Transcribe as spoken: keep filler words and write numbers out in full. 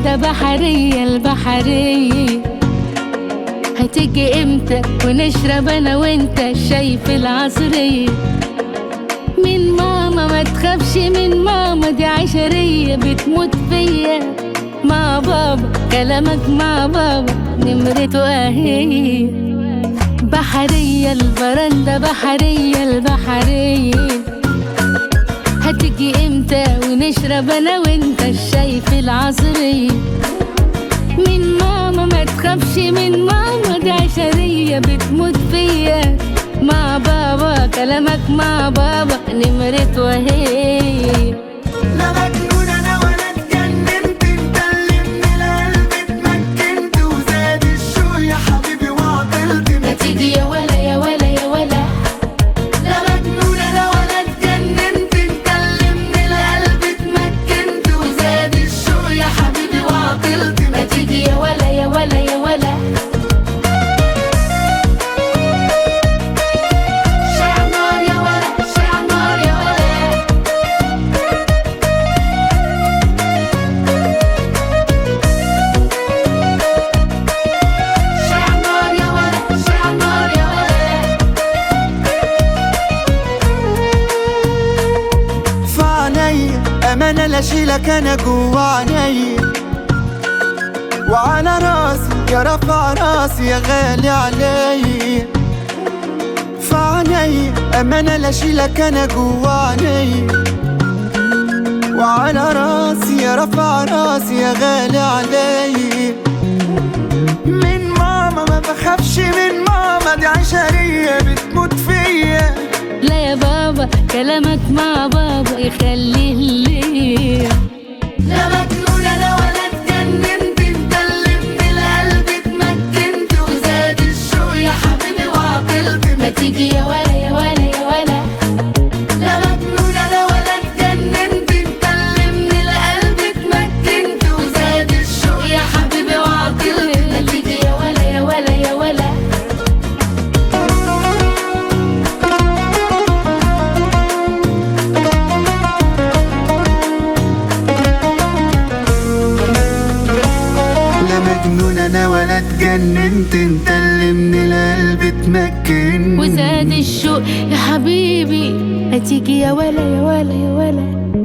برندة بحرية البحرية، هتيجي امتى ونشرب انا وانت الشاي في العصرية؟ من ماما ما تخافش، من ماما دي عشرية بتموت فيا. مع بابا كلامك مع بابا نمرته اهي. بحرية البرندة بحرية البحرية، هتيجي امتى ونشرب انا وانت الشاي في العصرية؟ من ماما ما تخافش، من ماما دي عشرية بتموت فيا. مع بابا كلامك مع بابا نمرته اهي. لا مجنون انا ولا اتجننت، انت اللي من القلب اتمكنت وزاد الشوق يا حبيبي وعطلت. ما تيجي يا ولا يا ولا يا ولا. لا مجنون انا ولا اتجننت، انت اللي من القلب اتمكنت وزاد الشوق يا حبيبي وعطلت. ما تيجي يا ولا يا ولا يا ولا. شع نار يا ولا، شع نار يا ولا، شع نار يا ولا، شع نار يا ولا. في عينيا امانه لا اشيلك انا جوا عينيا، وعلى راسي يا رفع راسي يا غالي عليا. في عينيا امانه لا اشيلك انا جوا عينيا، وعلى راسي يا رفع راسي يا غالي عليا. من ماما ما بخافش، من ماما دي عشرية بتموت فيا. لا يا بابا كلامك مع بابا يخليه ليا. لا مجنون انا ولا اتجننت، انت اللي من القلب اتمكنت وزاد الشوق يا حبيبي وعطلت. ما تيجي يا ولا يا ولا يا ولا. لا مجنون انا ولا اتجننت، انت اللي من القلب اتمكنت وزاد الشوق يا حبيبي وعطلت. ما تيجي يا ولا يا ولا يا ولا. لا مجنون انا ولا اتجننت، انت اللي من القلب اتمكنت وزاد الشوق يا حبيبي. هتيجي يا ولا يا ولا يا ولا.